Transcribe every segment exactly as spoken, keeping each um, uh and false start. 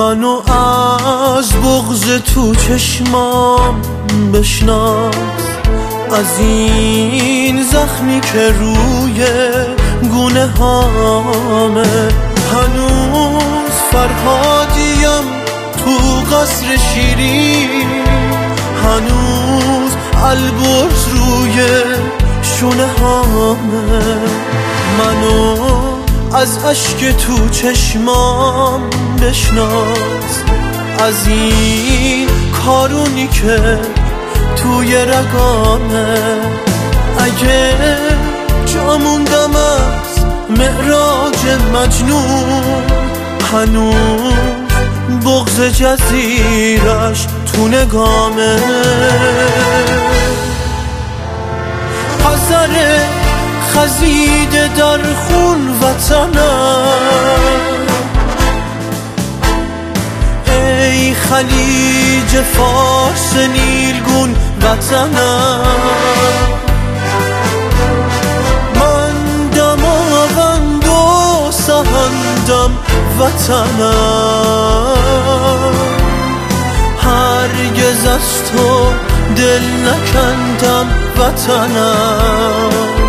منو از بغض تو چشمام بشناس، از این زخمی که روی گونه هامه. هنوز فرهادیم تو قصر شیرین، هنوز البرز روی شونه هامه. منو از اشک تو چشمام بشناس، از این کارونی که توی رگامه. اگه جا موندم از معراج مجنون، هنوز بغض جزیرش تو نگامه. حذر خزیده در خون وطنم، ای خلیج فارس نیلگون وطنم. من دماوند و سهندم وطنم، هرگز از تو دل نکندم وطنم.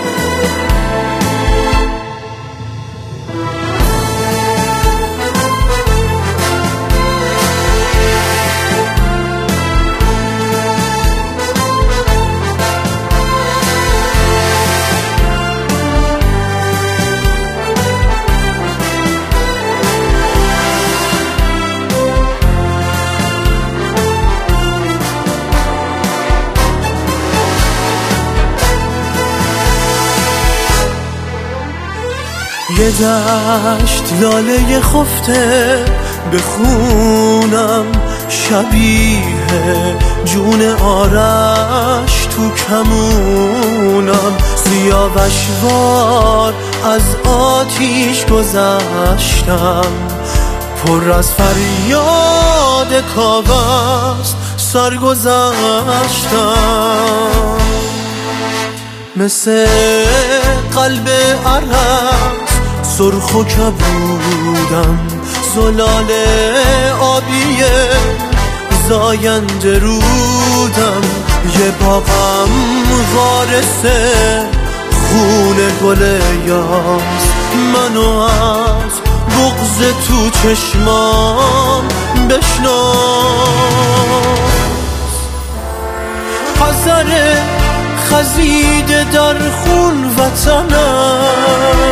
یه دشت لاله خفته به خونم، شبیه جون آرش تو کمونم. سیاوشوار از آتیش گذشتم، پر از فریاد کاوست سرگذشتم. مثل قلب عرس سرخ و کبودم، زلال آبیه زاینده رودم. یه باغم وارثه خون گل یاس، منو از بغض تو چشمام بشناس. حذر خزیده در خون وطنم،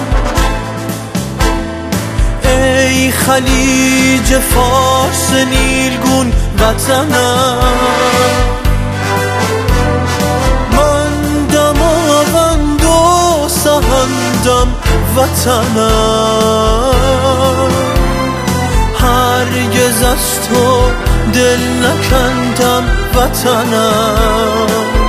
ای خلیج فارس نیلگون وطنم. من دماوند و سهندم وطنم، هرگز از تو دل نکندم وطنم.